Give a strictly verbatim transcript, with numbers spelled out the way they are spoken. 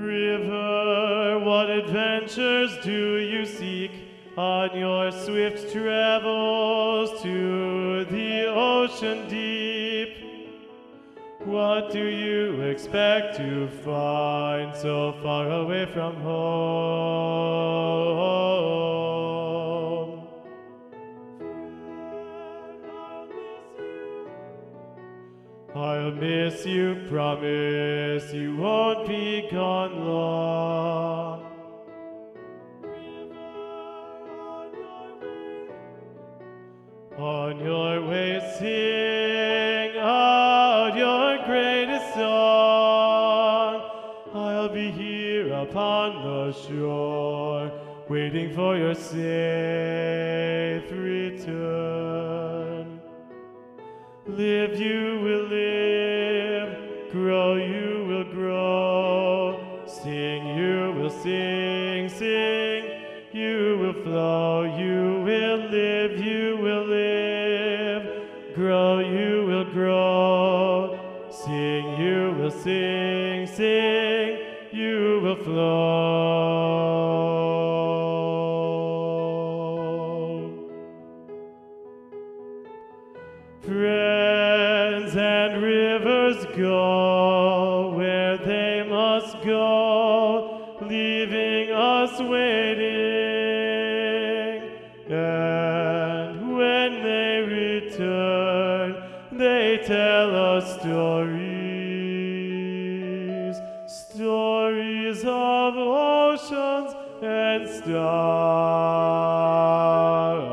River, what adventures do you seek on your swift travels to the ocean deep? What do you expect to find so far away from home? I'll miss you, promise you won't be gone long. On your way, sing out your greatest song. I'll be here upon the shore, waiting for your safe return. Live you will live, grow you will grow, sing you will sing, sing you will flow, you will live, you will live, grow you will grow, sing you will sing, sing you will flow. Friends and rivers go where they must go, leaving us waiting. And when they return, they tell us stories, stories of oceans and stars.